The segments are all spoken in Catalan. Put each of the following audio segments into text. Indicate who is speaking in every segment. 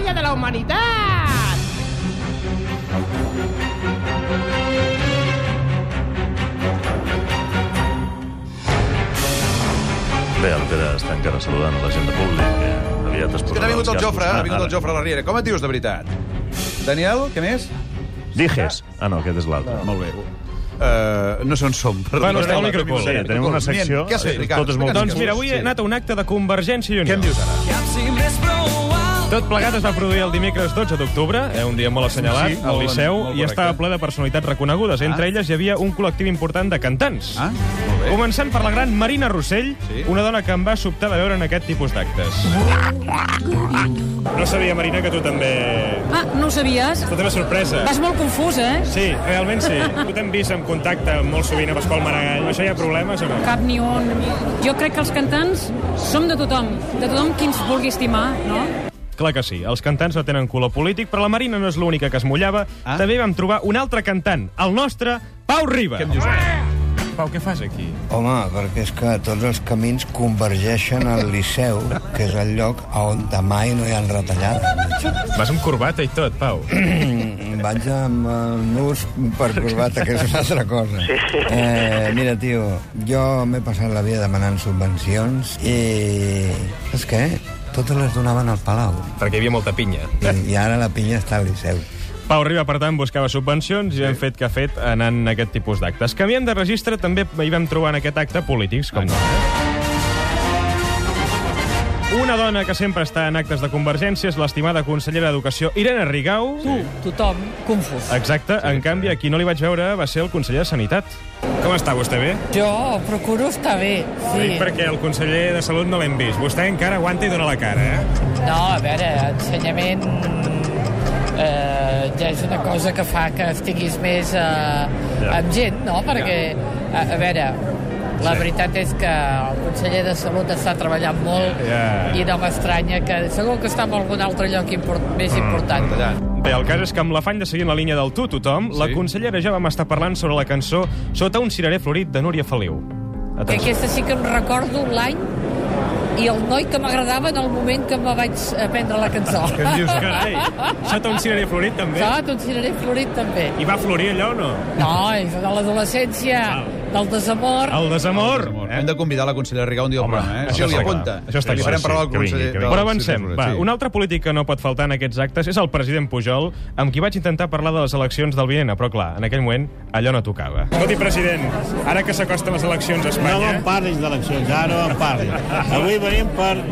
Speaker 1: història de la humanitat!
Speaker 2: Bé, el Pere està encara saludant la gent de públic. Aviat es
Speaker 3: És que n'ha vingut el Jofre, ha vingut el Jofre a la Riera. Com et dius, de veritat? Daniel, què més?
Speaker 2: Dijes. Ah, no, aquest és l'altre.
Speaker 3: Molt bé. No sé on som.
Speaker 4: Bueno, està el microcul.
Speaker 2: Sí, tenim una secció...
Speaker 3: Què has fet, Ricard?
Speaker 2: Tot és molt...
Speaker 4: Doncs mira, avui he anat a un acte de Convergència i Unió.
Speaker 3: Què em dius ara?
Speaker 4: Tot plegat es va produir el dimecres 12 d'octubre, un dia molt assenyalat,
Speaker 3: Sí,
Speaker 4: al
Speaker 3: molt
Speaker 4: Liceu,
Speaker 3: molt
Speaker 4: i
Speaker 3: correcte.
Speaker 4: estava ple de personalitats reconegudes. Entre elles hi havia un col·lectiu important de cantants.
Speaker 3: Ah, molt bé.
Speaker 4: Començant per la gran Marina Rossell,
Speaker 3: Sí.
Speaker 4: una dona que em va sobtar de veure en aquest tipus d'actes. No sabia, Marina, que tu també...
Speaker 5: Ah, no ho sabies?
Speaker 4: La teva sorpresa.
Speaker 5: Vas molt confús, eh?
Speaker 4: Sí, realment sí. Tu t'hem vist en contacte molt sovint amb Pasqual Maragall. Això hi ha problemes o no?
Speaker 5: Cap ni un. Jo crec que els cantants som de tothom qui ens vulgui estimar, no?
Speaker 4: Clar que sí, els cantants no tenen color polític, però la Marina no és l'única que es mullava.
Speaker 3: Ah.
Speaker 4: També vam trobar un altre cantant, el nostre Pau Riba.
Speaker 3: Què em dius ara?
Speaker 4: Pau, què fas aquí?
Speaker 6: Home, perquè és que tots els camins convergeixen al Liceu, que és el lloc on mai no hi ha retallades.
Speaker 4: Vas amb corbata i tot, Pau.
Speaker 6: Vaig amb el nus per corbata, que és una altra cosa. Mira, tio, jo m'he passat la vida demanant subvencions i... Saps què? Totes les donaven al Palau.
Speaker 4: Perquè hi havia molta pinya.
Speaker 6: I ara la pinya està al Liceu.
Speaker 4: Pau Riba, per tant, buscava subvencions i hem fet que ha fet anant a aquest tipus d'actes. Canviem de registre, també hi vam trobar en aquest acte polítics, com no. Una dona que sempre està en actes de Convergència és l'estimada consellera d'Educació, Irene Rigau.
Speaker 5: Tothom confús.
Speaker 4: Exacte, en canvi, a qui no li vaig veure va ser el conseller de Sanitat. Com està vostè, bé?
Speaker 7: Jo procuro estar bé, sí.
Speaker 4: Dic perquè el conseller de Salut no l'hem vist. Vostè encara aguanta i dona la cara, eh?
Speaker 7: No, a veure, ensenyament ja és una cosa que fa que estiguis més amb gent, no? Perquè, a veure, la veritat és que el conseller de Salut està treballant molt i no m'estranya que segur que està en algun altre lloc més important.
Speaker 4: Bé, el cas és que amb l'afany de seguir en la línia del tothom, la consellera ja vam estar parlant sobre la cançó Sota un cirerer florit de Núria Feliu.
Speaker 7: Que aquesta sí que em recordo l'any i el noi que m'agradava en el moment que me vaig aprendre la cançó.
Speaker 4: Què em dius, carai? Sota un cirerer florit, també?
Speaker 7: Sota un cirerer florit, també.
Speaker 4: I va florir allò o no?
Speaker 7: No, és de l'adolescència, del desamor.
Speaker 4: El desamor.
Speaker 3: Hem de convidar la consellera Rigau un dia al programa, eh?
Speaker 4: això
Speaker 3: Això li
Speaker 4: està
Speaker 3: apunta.
Speaker 4: clar. Això està
Speaker 3: Li
Speaker 4: clar,
Speaker 3: farem parlar al
Speaker 2: que vingui,
Speaker 3: conseller.
Speaker 2: que vingui.
Speaker 4: Però avancem. Va,
Speaker 3: Sí.
Speaker 4: un altre polític que no pot faltar en aquests actes és el president Pujol, amb qui vaig intentar parlar de les eleccions del Viena, però clar, en aquell moment allò no tocava. Escolti, president, ara que s'acosten les eleccions a Espanya...
Speaker 8: No me'n parlis d'eleccions, ara no me'n parlis. Avui venim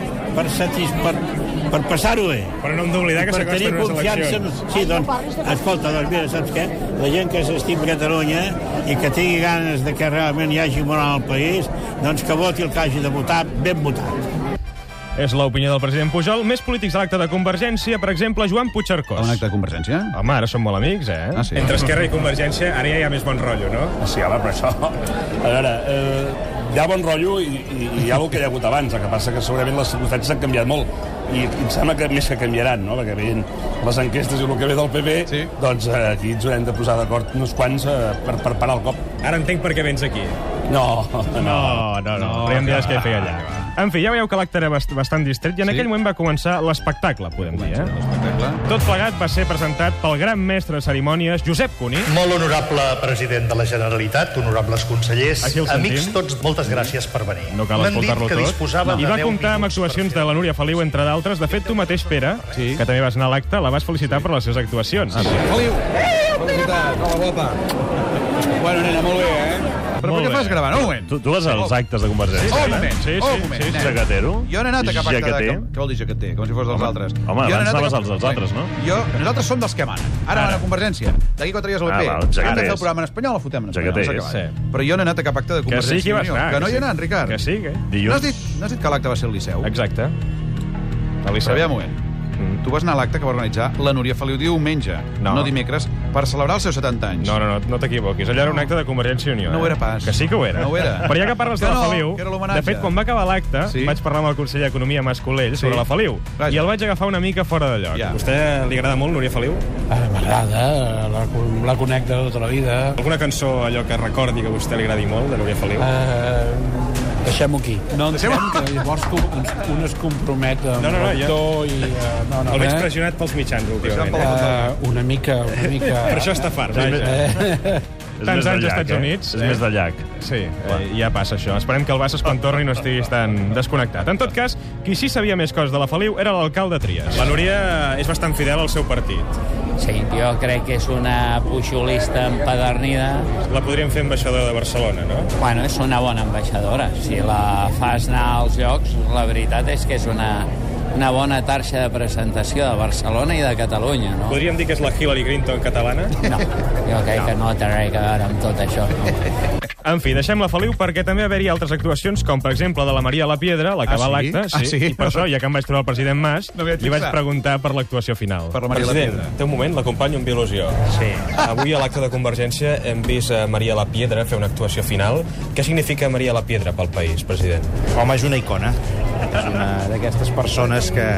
Speaker 8: per passar-ho bé.
Speaker 4: Però no hem d'oblidar que
Speaker 8: Per
Speaker 4: s'acosten
Speaker 8: tenir
Speaker 4: les
Speaker 8: confiança...
Speaker 4: eleccions.
Speaker 8: Sí, doncs, escolta, doncs mira, saps què? La gent que s'estima Catalunya i que tingui ganes de que realment hi hagi moral al país, doncs que voti el que hagi de votar, ben votat.
Speaker 4: És l'opinió del president Pujol. Més polítics a l'acte de Convergència, per exemple, Joan
Speaker 3: A
Speaker 4: Puigcercós.
Speaker 3: un acte de Convergència?
Speaker 4: Home, ara som molt amics, eh?
Speaker 3: Ah, sí?
Speaker 4: Entre Esquerra i Convergència, ara ja hi ha més bon rotllo, no?
Speaker 9: Sí, home, però això... A veure, hi ha bon rotllo i hi ha el que hi ha hagut abans. El que passa que segurament les circumstàncies han canviat molt. I em sembla que més que canviaran, no? Perquè veient les enquestes i el que ve del PP,
Speaker 3: Sí.
Speaker 9: doncs aquí ens haurem de posar d'acord uns quants per parar el cop.
Speaker 4: Ara entenc per què vens aquí.
Speaker 9: No.
Speaker 4: No, ja em diràs què hi feia allà. En fi, ja veieu que l'acte era bastant distret i en
Speaker 3: Sí.
Speaker 4: aquell moment va començar l'espectacle, podem dir, eh?
Speaker 3: L'espectacle.
Speaker 4: Tot plegat va ser presentat pel gran mestre de cerimònies, Josep Cuní.
Speaker 10: Molt honorable president de la Generalitat, honorables consellers,
Speaker 4: Aquí el sentim.
Speaker 10: amics tots, moltes gràcies per venir.
Speaker 4: No cal
Speaker 10: M'han dit
Speaker 4: escoltar-lo
Speaker 10: que
Speaker 4: tot.
Speaker 10: disposava
Speaker 4: I
Speaker 10: de
Speaker 4: va
Speaker 10: 10
Speaker 4: comptar amb
Speaker 10: minuts
Speaker 4: actuacions
Speaker 10: per
Speaker 4: de la Núria Feliu, entre d'altres. De fet, tu mateix, Pere, que també vas anar a l'acte, la vas felicitar per les seves actuacions.
Speaker 3: Feliu! Felicitat, com a guapa. Bueno, nena, molt bé, eh? Però per què fas gravant? Un moment.
Speaker 2: Tu vas als actes de Convergència?
Speaker 3: Un moment,
Speaker 4: Sí,
Speaker 3: un moment. nena.
Speaker 2: Jaquetero?
Speaker 3: Jo no he anat a cap acte de...
Speaker 2: Jaqueter?
Speaker 3: Què vol dir jaqueter? Com si fos dels altres.
Speaker 2: home,
Speaker 3: Jo no he
Speaker 2: abans
Speaker 3: anat a
Speaker 2: anaves
Speaker 3: cap-
Speaker 2: als dels altres, no?
Speaker 3: Nosaltres som dels que manen. Ara van a Convergència. D'aquí 4 dies al
Speaker 2: Ah,
Speaker 3: BP.
Speaker 2: val,
Speaker 3: Hem de fer
Speaker 2: jaqueters.
Speaker 3: el programa en espanyol, el fotem en espanyol.
Speaker 2: Jaqueters.
Speaker 3: s'ha acabat. Però jo no he anat a cap acte de
Speaker 4: Que sí
Speaker 3: Convergència
Speaker 4: que hi vas
Speaker 3: i Unió.
Speaker 4: anar.
Speaker 3: Que no hi he anat, Ricard.
Speaker 4: Que sí, que...
Speaker 3: No has dit que l'acte va ser al Liceu?
Speaker 4: Exacte. A
Speaker 3: Però
Speaker 4: Liceu.
Speaker 3: aviam un moment. Tu vas anar a l'acte que va organitzar la Núria Feliu diumenge, no dimecres, per celebrar els seus 70 anys.
Speaker 4: No t'equivoquis. Allò era un acte de Convergència i Unió.
Speaker 3: No ho era pas.
Speaker 4: Que sí que ho era.
Speaker 3: No ho era.
Speaker 4: Però ja que parles de
Speaker 3: Que
Speaker 4: la
Speaker 3: no,
Speaker 4: Feliu,
Speaker 3: que era l'homenatge.
Speaker 4: de fet, quan va acabar l'acte,
Speaker 3: Sí.
Speaker 4: vaig parlar amb el conseller d'Economia, Mas Colell, sobre
Speaker 3: Sí.
Speaker 4: la Feliu.
Speaker 3: Vaja.
Speaker 4: I el vaig agafar una mica fora de lloc.
Speaker 3: Ja.
Speaker 4: A vostè li agrada molt, Núria Feliu?
Speaker 8: M'agrada, la conec de tota la vida.
Speaker 4: Alguna cançó, allò que recordi que a vostè li agradi molt, de Núria Feliu?
Speaker 11: Deixem-ho aquí.
Speaker 3: No,
Speaker 11: Deixem que llavors un es compromet amb l'actor i...
Speaker 4: El veig pressionat pels mitjans, últimament.
Speaker 11: Una mica...
Speaker 4: Per això està fart, vaja. Tants anys als Estats Units.
Speaker 2: És més de llac.
Speaker 4: Sí, ja passa això. Esperem que el Bassas, quan torni, no estiguis tan desconnectat. En tot cas, qui sí sabia més coses de la Feliu era l'alcalde Trias. La Núria és bastant fidel al seu partit.
Speaker 12: Sí, jo crec que és una puixolista empedernida.
Speaker 4: La podríem fer ambaixadora de Barcelona, no?
Speaker 12: Bueno, és una bona ambaixadora. Si la fas anar als llocs, la veritat és que és una bona tarxa de presentació de Barcelona i de Catalunya, no?
Speaker 4: Podríem dir que és la Hillary Clinton catalana?
Speaker 12: No, jo crec que no té res a veure amb tot això, no?
Speaker 4: En fi, deixem la Feliu perquè també va haver-hi altres actuacions, com per exemple de la Maria la Piedra, la que va a l'acte. Sí. I per això, ja que em vaig trobar el president Mas, li vaig preguntar per l'actuació final.
Speaker 3: Per la Maria la Piedra.
Speaker 4: Té un moment, l'acompanyo amb il·lusió.
Speaker 12: Sí.
Speaker 4: Avui a l'acte de Convergència hem vist a Maria la Piedra fer una actuació final. Què significa Maria la Piedra pel país, president?
Speaker 13: Home, és una icona. És una d'aquestes persones que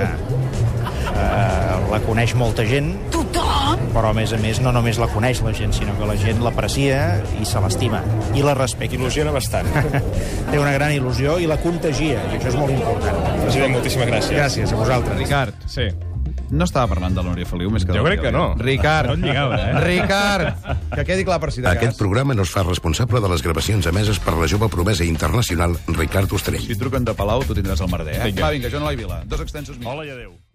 Speaker 13: la coneix molta gent. Tothom! Però, a més, no només la coneix la gent, sinó que la gent l'aprecia i se l'estima. I la respecta.
Speaker 4: Il·lusiona bastant.
Speaker 13: Té una gran il·lusió i la contagia, i això és molt important.
Speaker 4: President, moltíssimes gràcies.
Speaker 13: Gràcies a vosaltres.
Speaker 3: Ricard.
Speaker 4: Sí.
Speaker 3: No estava parlant de la Núria Feliu més que
Speaker 4: jo crec que no.
Speaker 3: Ricard.
Speaker 4: No et lligava,
Speaker 3: Ricard, que quedi clar per si de cas.
Speaker 14: Aquest programa no es fa responsable de les gravacions emeses per la jove promesa internacional Ricard Ostrell.
Speaker 3: Si truquen de Palau, tu tindràs el merder, eh? Va, vinga, jo no la Vila. Dos extensos...
Speaker 2: Hola i adéu.